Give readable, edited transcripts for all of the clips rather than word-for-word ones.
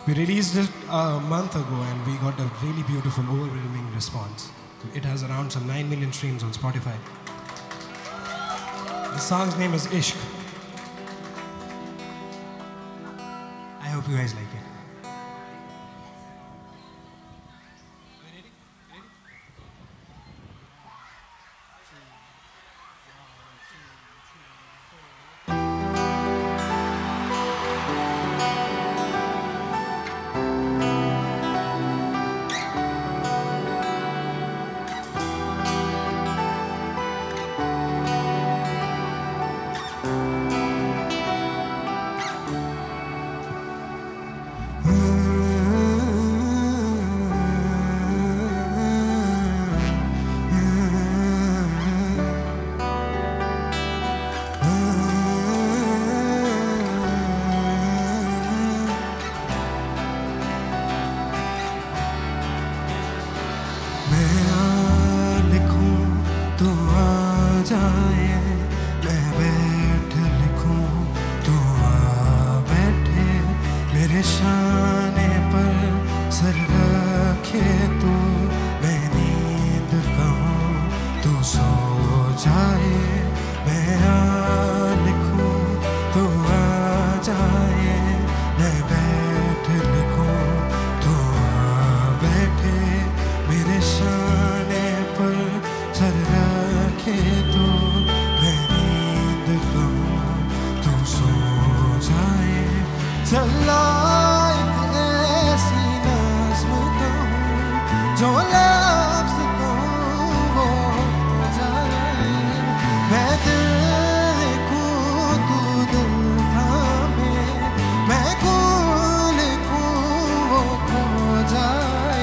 We released it a month ago and we got a really beautiful, overwhelming response. It has around some 9 million streams on Spotify. The song's name is Ishq. I hope you guys like it. मैं बैठ लिखूं तू आ बैठे मेरे शाने पर sir रखे तू मैं नींद कहूं तू सो जाए मैं आ लिखूं तू आ जाए मैं बैठ लिखूं तू आ बैठे मेरे शाने पर सर रखे तू चला एक ऐसी नज़्म कहूँ जो लफ्ज़ कहूँ वो हो जाए मैं दिल लिखूँ तू दिल थामे मैं कौन लिखूँ वो खो जाए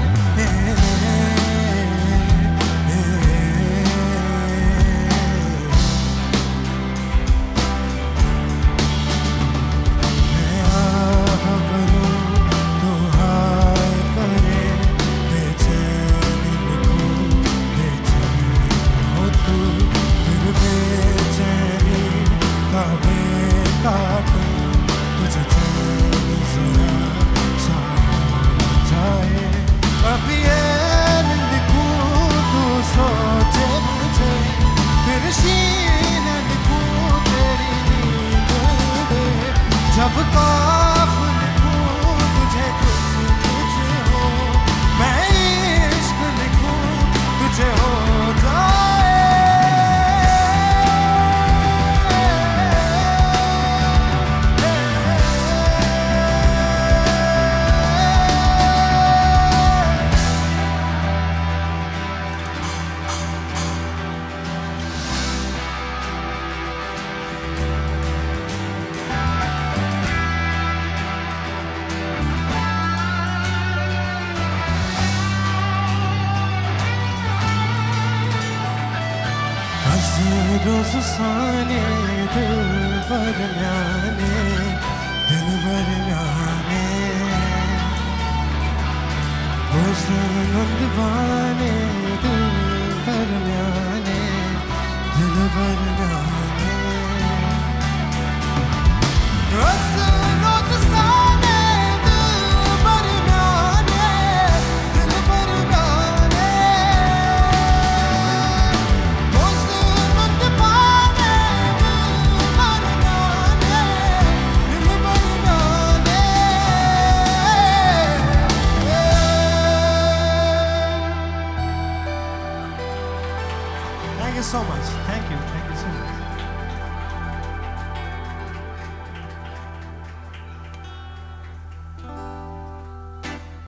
जब काफ लिखूं तुझे कुछ हो मैं इश्क लिखूं तुझे हो जाए रोज़ साने दिल भर न्याने दिल भर न्याने रोज़ नंदवाने दिल भर न्याने दिल भर न्याने रोज़ साने Thank you so much. Thank you so much.